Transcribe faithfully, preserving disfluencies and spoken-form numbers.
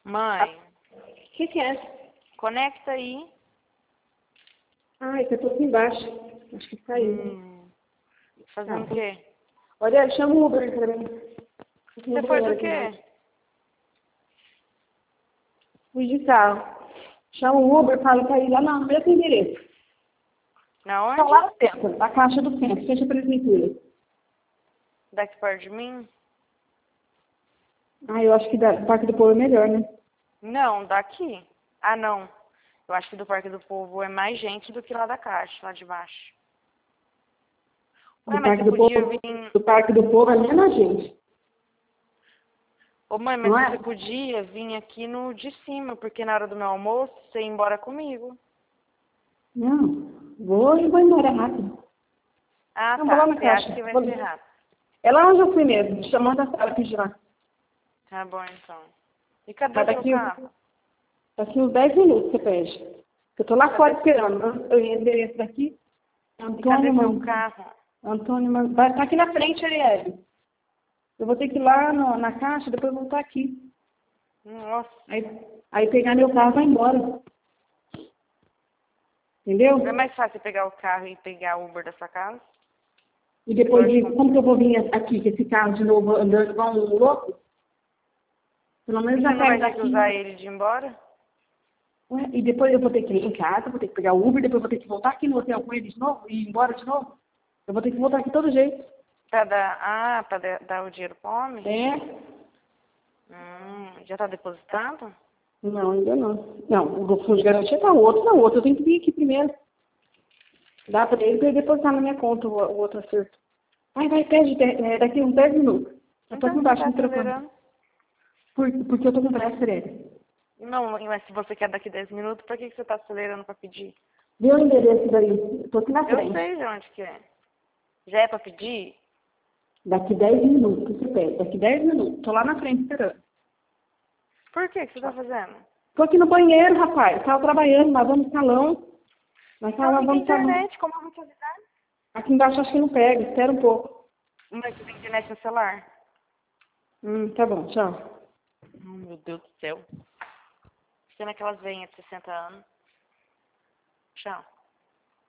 Mãe, O que, que é? conecta aí. Ai, que eu tô aqui embaixo. Acho que caiu. Hum, fazendo o Tá. quê? Olha, chama o Uber pra mim. Fica no Você foi banheiro do aqui embaixo. quê? Fui de carro. Chama o Uber, fala pra ir lá no mesmo endereço. Na Tá onde? lá no centro, na caixa do centro, frente à prefeitura. Daqui perto de mim? Ah, eu acho que da Parque do Povo é melhor, né? Não, daqui. Ah, não. Eu acho que do Parque do Povo é mais gente do que lá da Caixa, lá de baixo. Ué, Do mas Parque você do podia Povo, vir... do Parque do Povo é menos gente, Ô, mãe, mas não é? você podia vir aqui no de cima, porque na hora do meu almoço você ia embora comigo. Não, vou e vou embora rápido. Ah, Não, vou lá tá. na Você caixa. acha que vai Vou... ser rápido. É lá onde eu fui mesmo, chamando a sala aqui de lá. Tá bom, então. E cadê Mas o seu daqui, carro? daqui uns dez minutos você pede. Eu tô lá fora Cadê... esperando. Eu endereço daqui. E cadê Antônio, seu Man- carro? Antônio, Man- vai estar aqui na frente, Arielle. Eu vou ter que ir lá no- na caixa, depois voltar aqui. Nossa. Aí, aí pegar meu carro e vai embora. Entendeu? Não é mais fácil pegar o carro e pegar o Uber da sua casa? E depois, Igual de de, como... como que eu vou vir aqui com esse carro de novo andando igual um louco? Pelo E menos você já não vai pego ter que usar daqui. ele de ir embora? Ué, e depois eu vou ter que ir em casa, vou ter que pegar o Uber, depois eu vou ter que voltar aqui no hotel com ele de novo e ir embora de novo. Eu vou ter que voltar aqui de todo jeito. Pra dar... Ah, pra de- dar o dinheiro pro homem? É? Hum, já tá depositado? Não, ainda não. Não, o fundo de garantia tá o outro, não, o outro eu tenho que vir aqui primeiro. Dá pra ele pra ele depositar na minha conta o, o outro acerto. Vai, vai, pede de- é, daqui uns dez minutos. Eu tô aqui Então você embaixo tá no telefone. acelerando? Por, porque eu tô com pressa, Fred. Não, mas se você quer daqui dez minutos, por que que você tá acelerando pra pedir? Vê o endereço daí. Eu tô aqui na Eu frente. sei de onde que é. Já é pra pedir? Daqui dez minutos, você pede. Daqui dez minutos. Tô lá na frente esperando. Por que que você tá fazendo? Tô aqui no banheiro, rapaz. Tava trabalhando, lavando o salão. Nós tava Então não tem lavando o salão. internet, como eu vou te avisar? Aqui embaixo acho que não pega. Espera um pouco. Mas você tem internet no celular? Hum, tá bom, tchau. Oh, meu Deus do céu. Você naquelas veinhas de sessenta anos. Tchau.